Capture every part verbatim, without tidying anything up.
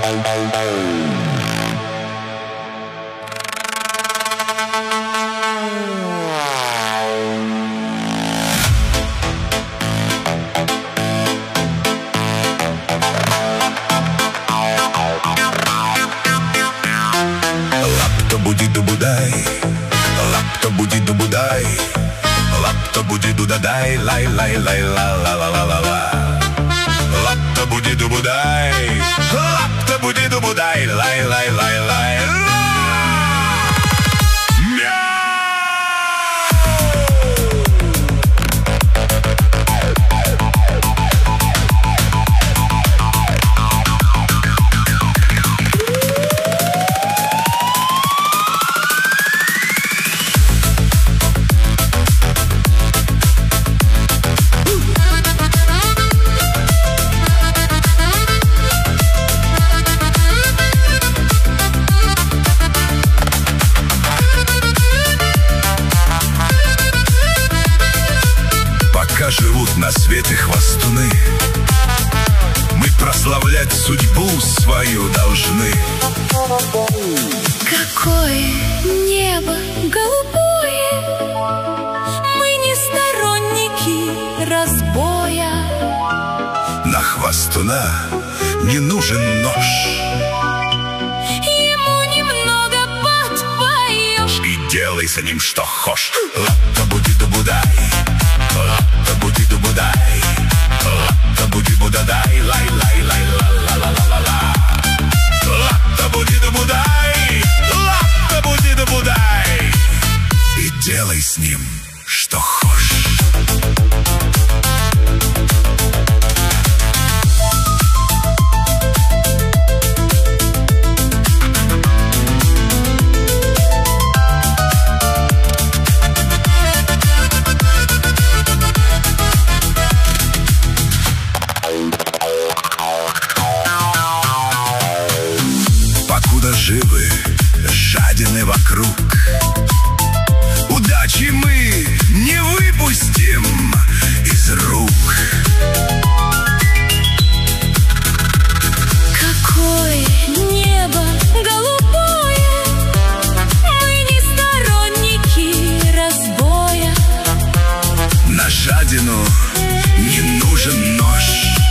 Лапто-буди-ду-будай, лапто-буди-ду-будай, лапто-буди-ду-дадай, лай-лай-лай-ла-ла-ла-ла-ла. Лапто-буди-ду-будай, лапто-буди-ду-будай, лай-лай-лай-лай. Пока живут на свете хвастуны, мы прославлять судьбу свою должны. Какое небо голубое, мы не сторонники разбоя. На хвастуна не нужен нож, ему немного подпоешь и делай с ним что хошь. Лапто-буди-ду-будай, лапто-буди-ду-будай, лапто-буди-будадай, лай-лай-лай-ла-ла-ла-ла-ла. Лапто-буди-ду-будай, лапто-буди-ду-будай, и делай с ним что хошь. Живы жадины вокруг, удачи мы не выпустим из рук. Какое небо голубое, мы не сторонники разбоя. На жадину не нужен нож,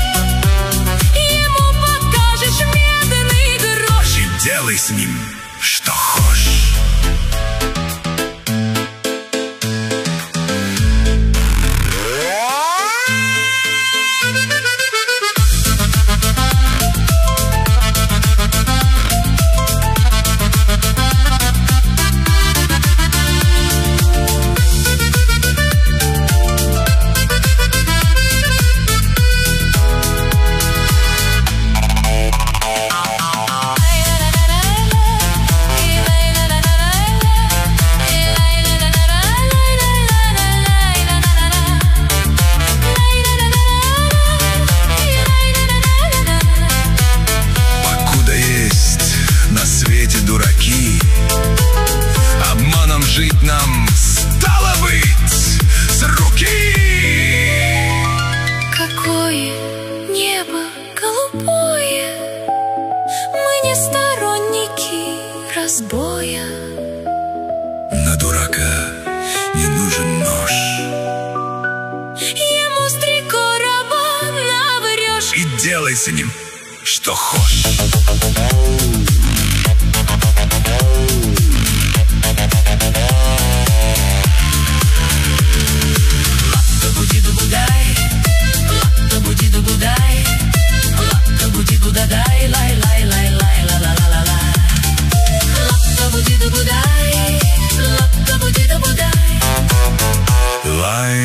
ему покажешь медный грош, и делай с ним что хошь. Дураки, обманом жить нам стало быть с руки. Какое небо голубое, мы не сторонники разбоя. На дурака не нужен нож, ему с три короба наврешь, и делай с ним что хошь. Лай